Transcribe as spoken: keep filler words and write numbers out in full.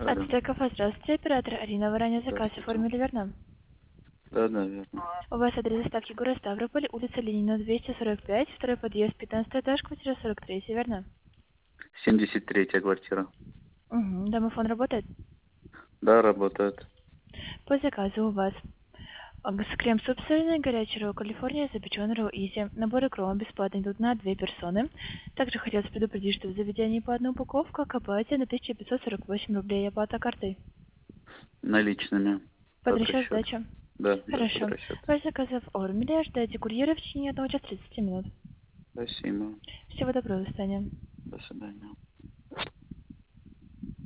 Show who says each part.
Speaker 1: От
Speaker 2: Алло.
Speaker 1: Стекова, здравствуйте, оператор Арина. Вы ранее заказ
Speaker 2: Здравствуйте.
Speaker 1: оформили, верно?
Speaker 2: Да, наверное.
Speaker 1: У вас адрес доставки город Ставрополь, улица Ленина, двести сорок пять, второй подъезд, пятнадцатый этаж, квартира сорок три, верно?
Speaker 2: семьдесят третья квартира.
Speaker 1: Угу. Домофон работает?
Speaker 2: Да, работает.
Speaker 1: По заказу у вас а, с крем-суп сырный, горячий ролл Калифорния, запеченный ролл Изи. Наборы кром бесплатно идут на две персоны. Также хотелось предупредить, что в заведении по одной упаковке к оплате на тысяча пятьсот сорок восемь рублей оплата картой.
Speaker 2: Наличными.
Speaker 1: Под
Speaker 2: Под
Speaker 1: расчет
Speaker 2: расчет.
Speaker 1: сдача.
Speaker 2: Да, да, под
Speaker 1: Хорошо.
Speaker 2: расчет.
Speaker 1: Ваш заказ оформили, ждайте курьера в течение одного часа тридцати минут.
Speaker 2: Спасибо.
Speaker 1: Всего доброго, до свидания.
Speaker 2: До свидания.